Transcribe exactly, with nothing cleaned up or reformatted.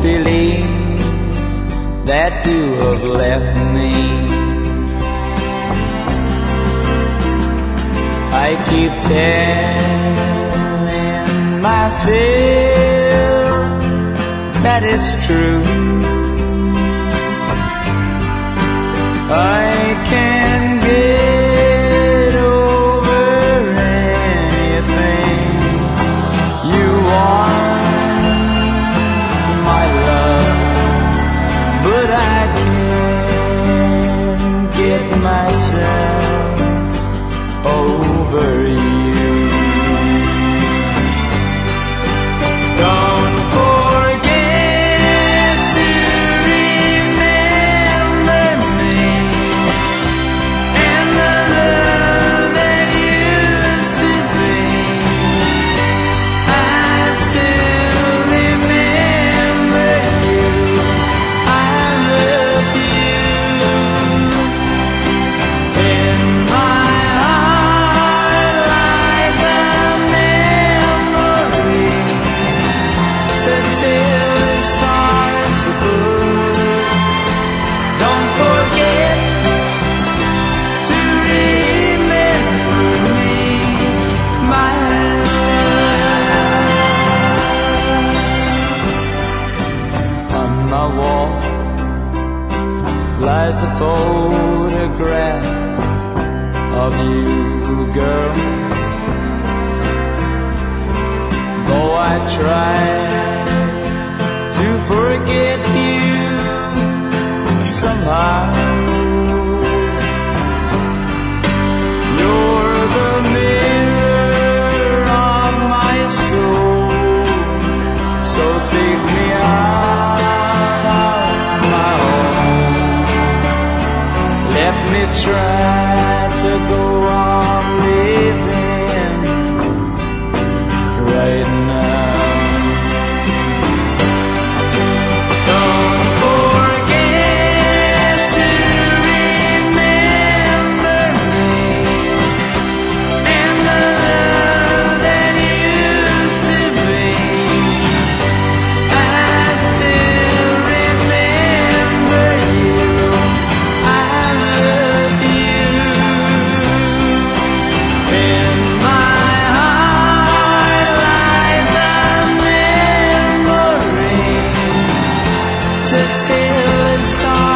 believe that you have left me. I keep telling myself that it's true. I can't get over anything you want, my love, but I can't get myself over you. Don't forget to remember me and the love that used to be. I still remember you. I love you. In my heart lies a memory to till the stars above. Don't forget to remember me, my love. On my wall lies a photograph of you, girl. Though I try to forget you somehow, you're the mirror of my soul. So take me out of my home. Let me try to go on living right now. Don't forget to remember me and the love that used to be. I still remember you. I love you. In my heart lies a memory to till the stars